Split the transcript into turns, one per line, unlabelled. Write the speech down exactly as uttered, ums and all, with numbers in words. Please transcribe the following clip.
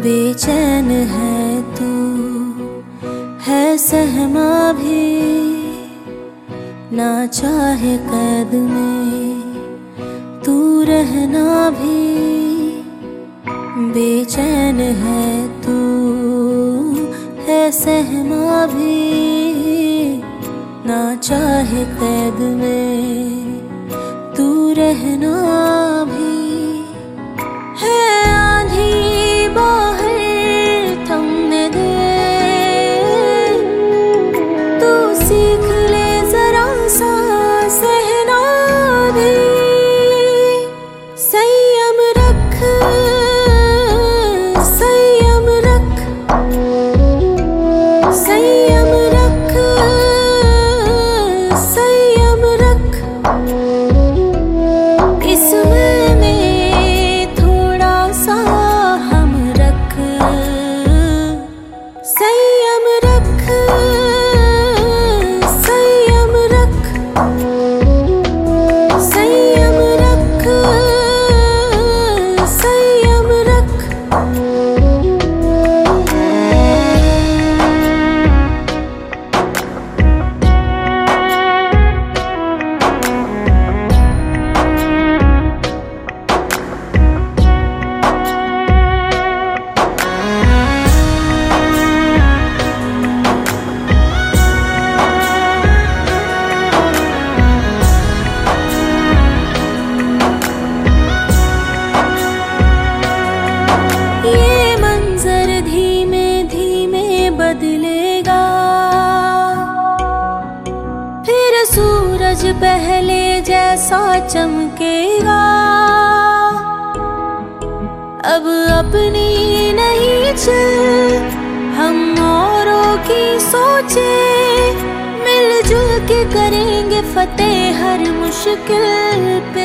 बेचैन है तू, है सहमा भी, ना चाहे कैद में तू रहना भी। बेचैन है तू, है सहमा भी, ना चाहे कैद में तू रहना भी। है आंधी बाहर थमने दे, तू सीख ले जरा सा सहना भी। संयम रख, संयम रख, संयम रख, संयम रख। इसमें में थोड़ा सा हम रख। संयम रख, संयम रख, संयम रख, संयम रख। ये मंजर धीमे धीमे बदलेगा, फिर सूरज पहले जैसा चमकेगा। अब अपनी नहीं चल, हम औरों की सोचे, मिलजुल के करेंगे फतेह हर मुश्किल पे।